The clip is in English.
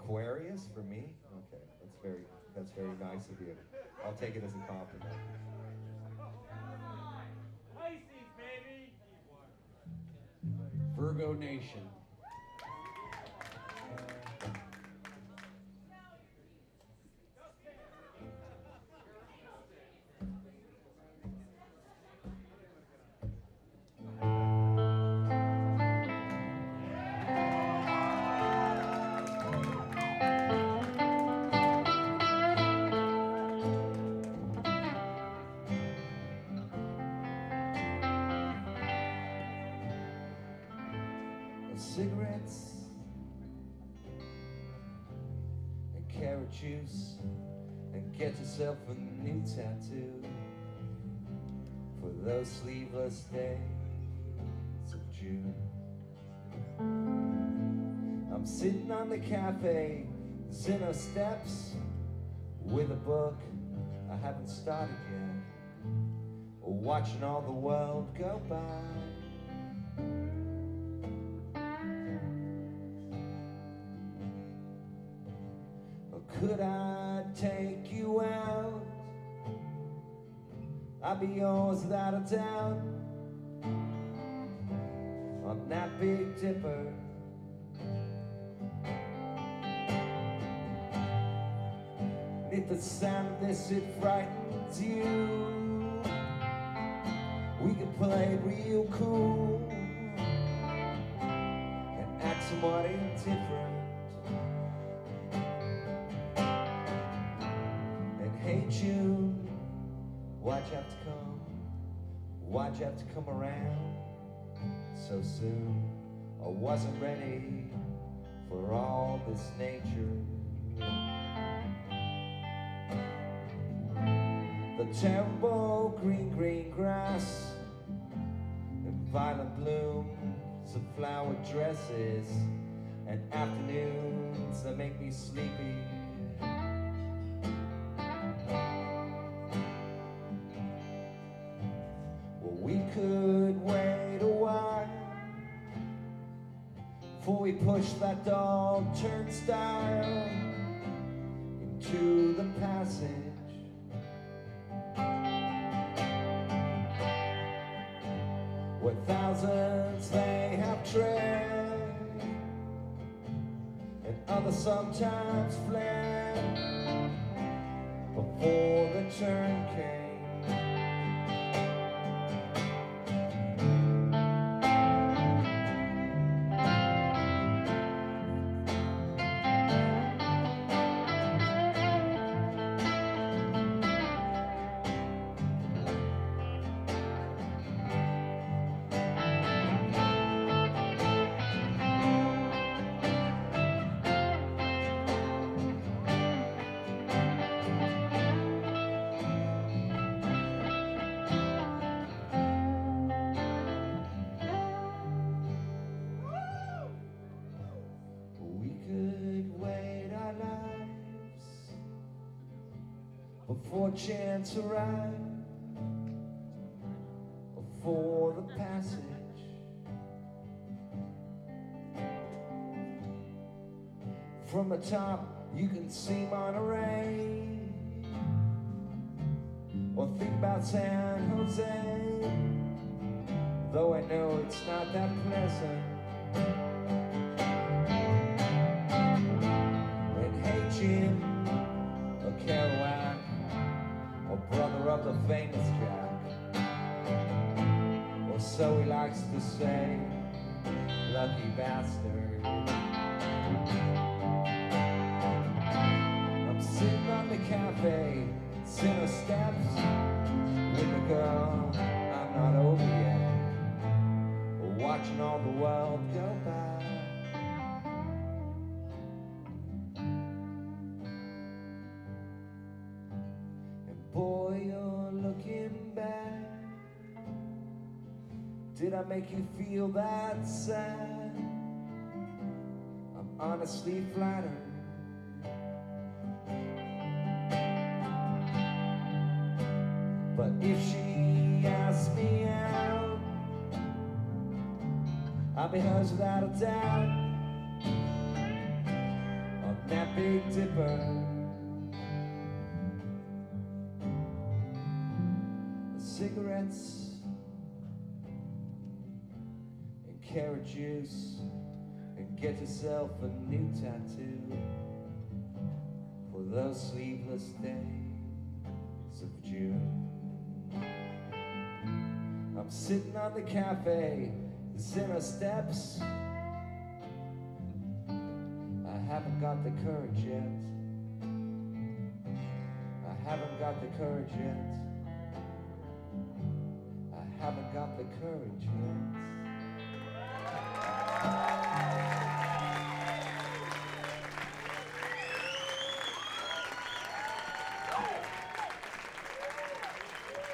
Aquarius for me? Okay, that's very nice of you. I'll take it as a compliment. Virgo Nation. Cigarettes and carrot juice, and get yourself a new tattoo for those sleeveless days of June. I'm sitting on the cafe, Zinno steps, with a book I haven't started yet, watching all the world go by. Could I take you out? I'd be yours without a doubt. On that Big Dipper. And if the sound of this, it frightens you, we can play it real cool and act somewhat indifferent. Hey June, why'd you have to come? Why'd you have to come around so soon? I wasn't ready for all this nature. The terrible green grass and violet blooms of flowered dresses and afternoons that make me sleepy. We could wait a while before we push that dog turnstile into the passage where thousands they have tread and others sometimes fled before the turn came. Before chance arrived, before the passage, from the top you can see Monterey, or think about San Jose, though I know it's not that pleasant. And hey Jim, or Kerouac, or brother of the famous Jack, or so he likes to say, lucky bastard. I'm sitting on the cafe, Zinno steps, with a girl I'm not over yet, watching all the world go by. Boy, you're looking back. Did I make you feel that sad? I'm honestly flattered. But if she asks me out, I'll be hers without a doubt. On that Big Dipper, cigarettes and carrot juice, and get yourself a new tattoo for those sleepless days of June. I'm sitting on the cafe, the Zinner steps. I haven't got the courage yet. I haven't got the courage yet. I haven't got the courage yet.